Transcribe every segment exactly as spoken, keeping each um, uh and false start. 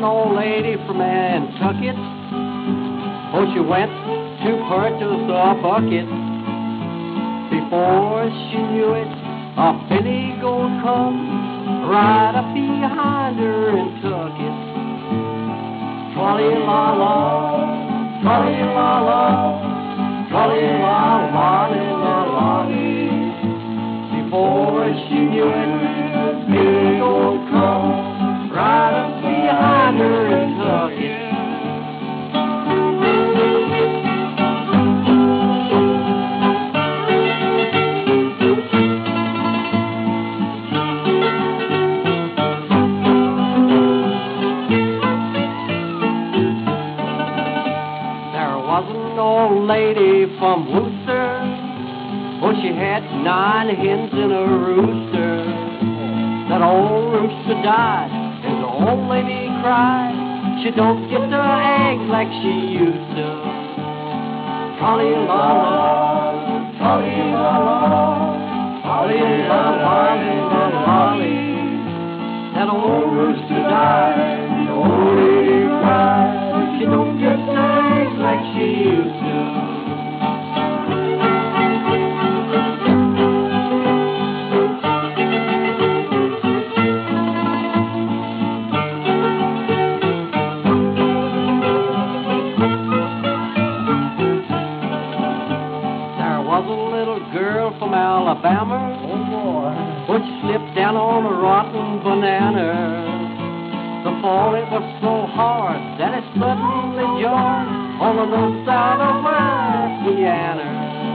old lady from Nantucket. Oh, she went to purchase a bucket. Before she knew it, a billy goat come right up behind her and took it. Trolley-la-la, trolley-la-la, trolley-la-la-la-la-la. Before she knew it, billy goat come right up behind her and took it. Old lady from Worcester, oh, she had nine hens and a rooster. That old rooster died, and the old lady cried. She don't get the eggs like she used to. Trolley-la-la, trolley-la-la, trolley-la-la-la-la-la. That old rooster died, and the old lady cried. She don't get the eggs like she used to. There was a little girl from Alabama, oh boy, which slipped down on a rotten banana. The fall, it was so hard that it suddenly jarred on the north side of Louisiana.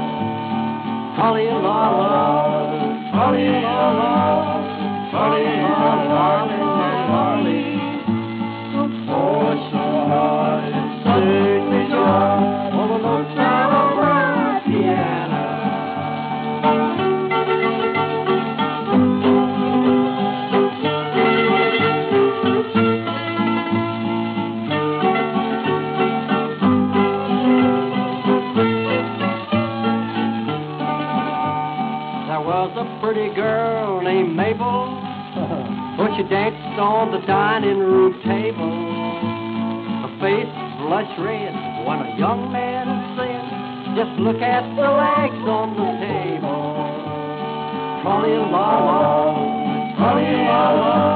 Trolley-la-la, trolley-la-la, trolley-la-la-la-la-la. The fall was so hard it suddenly jarred on the north side of Louisiana. A pretty girl named Mabel, but she danced on the dining room table. Her face blushed red when a young man said, "Just look at the legs on the table." Trolley-la-la, trolley-la-la.